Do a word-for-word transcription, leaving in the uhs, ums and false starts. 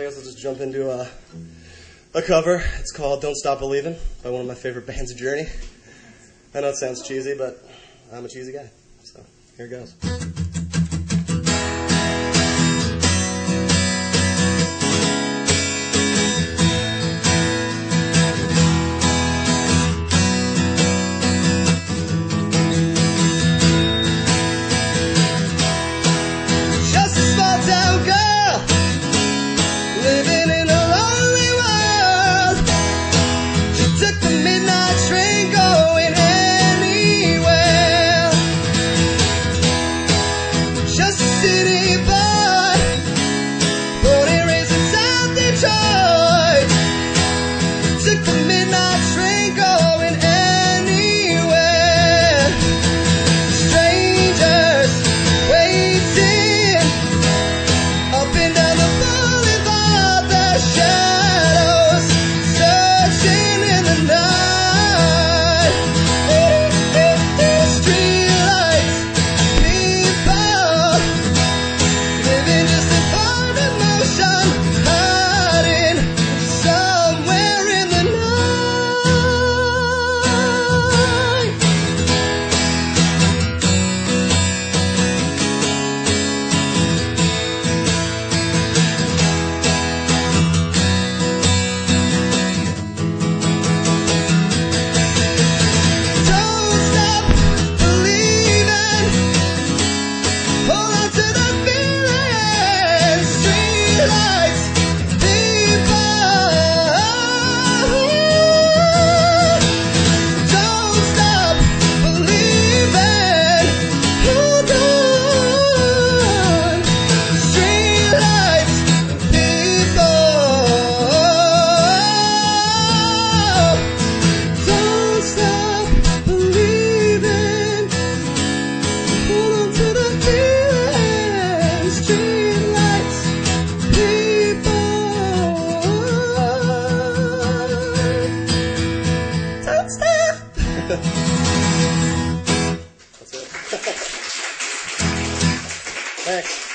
I guess I'll just jump into a, a cover. It's called Don't Stop Believin' by one of my favorite bands, Journey. I know it sounds cheesy, but I'm a cheesy guy. So here it goes. That's it. Thanks.